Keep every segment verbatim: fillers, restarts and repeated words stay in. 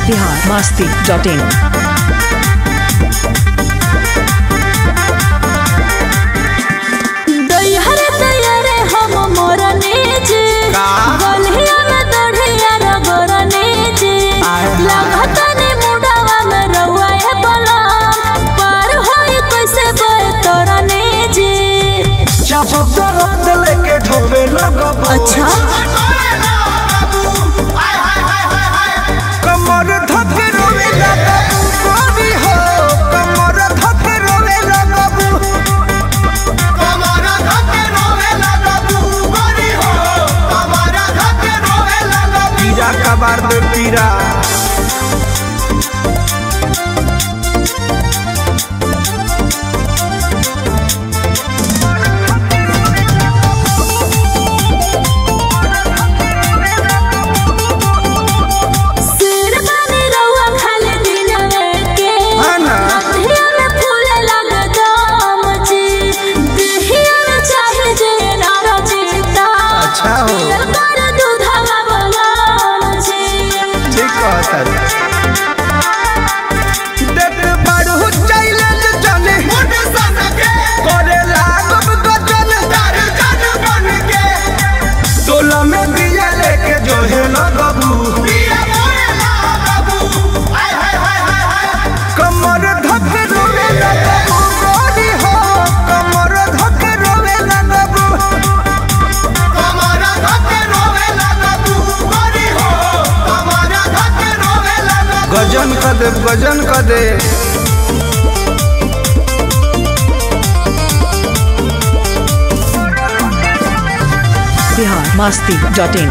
Bihar Masti dot इन। अच्छा कमर धके रोवे लगबू गोरी हो, कमर धके रोवे लगबू, कमर धके रोवे लगबू गोरी हो, कमर धके रोवे लगबू। पीरा कबार दे पीरा गजन कर दे गजन कर दे। बिहार मस्ती डॉट इन।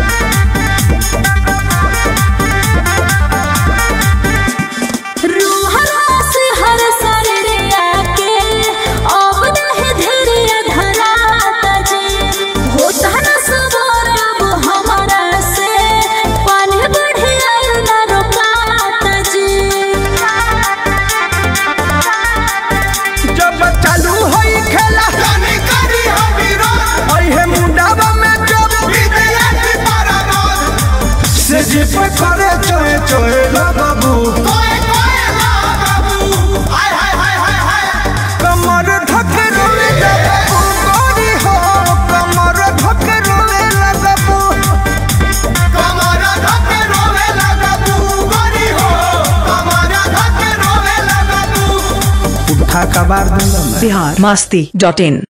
करे चोए चोए लगबू, कमर धके रोवे लगबू गोरी हो, कमर धके रोवे लगबू, कमर धके रोवे लगबू गोरी हो, कमर धके रोवे लगबू। उठा कबार दूंगा मैं। बिहार मस्ती डॉट इन।